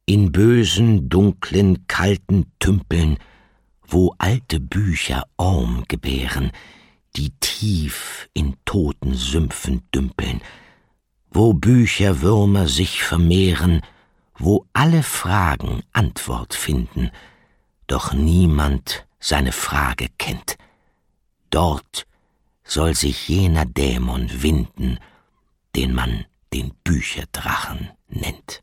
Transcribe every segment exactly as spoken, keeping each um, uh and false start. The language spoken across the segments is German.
In bösen, dunklen, kalten Tümpeln, wo alte Bücher Orm gebären, die tief in toten Sümpfen dümpeln, wo Bücherwürmer sich vermehren, wo alle Fragen Antwort finden, doch niemand seine Frage kennt. Dort soll sich jener Dämon winden, den man den Bücherdrachen nennt.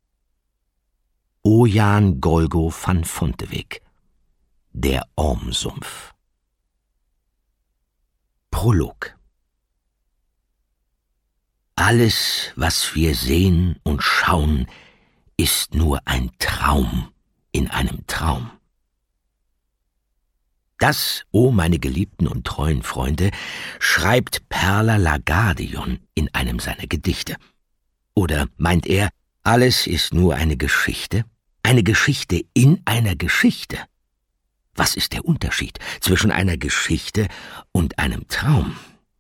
Ojan Golgo van Fonteweg, Der Ormsumpf. Prolog. Alles, was wir sehen und schauen, ist nur ein Traum in einem Traum. Das, o meine geliebten und treuen Freunde, schreibt Perla Lagardion in einem seiner Gedichte. Oder meint er, alles ist nur eine Geschichte? Eine Geschichte in einer Geschichte? Was ist der Unterschied zwischen einer Geschichte und einem Traum?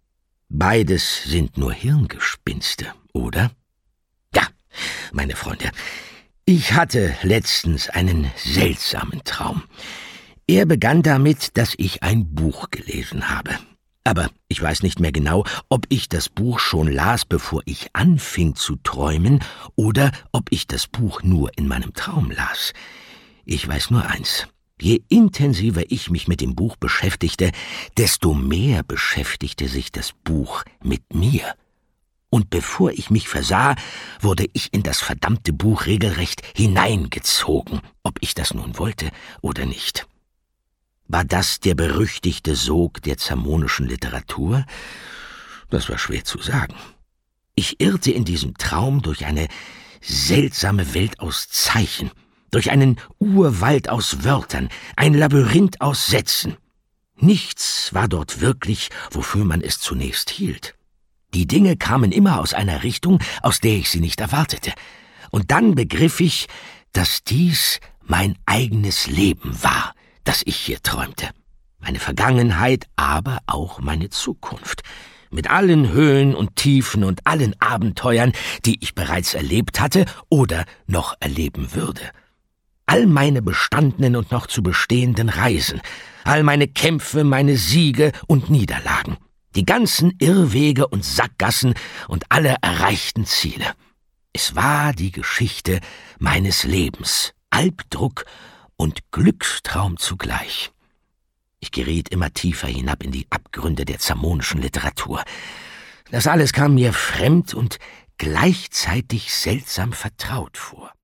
Beides sind nur Hirngespinste, oder? Ja, meine Freunde, ich hatte letztens einen seltsamen Traum. Er begann damit, dass ich ein Buch gelesen habe. Aber ich weiß nicht mehr genau, ob ich das Buch schon las, bevor ich anfing zu träumen, oder ob ich das Buch nur in meinem Traum las. Ich weiß nur eins: Je intensiver ich mich mit dem Buch beschäftigte, desto mehr beschäftigte sich das Buch mit mir. Und bevor ich mich versah, wurde ich in das verdammte Buch regelrecht hineingezogen, ob ich das nun wollte oder nicht. War das der berüchtigte Sog der zamonischen Literatur? Das war schwer zu sagen. Ich irrte in diesem Traum durch eine seltsame Welt aus Zeichen, durch einen Urwald aus Wörtern, ein Labyrinth aus Sätzen. Nichts war dort wirklich, wofür man es zunächst hielt. Die Dinge kamen immer aus einer Richtung, aus der ich sie nicht erwartete. Und dann begriff ich, dass dies mein eigenes Leben war, das ich hier träumte. Meine Vergangenheit, aber auch meine Zukunft. Mit allen Höhen und Tiefen und allen Abenteuern, die ich bereits erlebt hatte oder noch erleben würde. All meine bestandenen und noch zu bestehenden Reisen, all meine Kämpfe, meine Siege und Niederlagen, die ganzen Irrwege und Sackgassen und alle erreichten Ziele. Es war die Geschichte meines Lebens, Albdruck und Glückstraum zugleich. Ich geriet immer tiefer hinab in die Abgründe der zamonischen Literatur. Das alles kam mir fremd und gleichzeitig seltsam vertraut vor.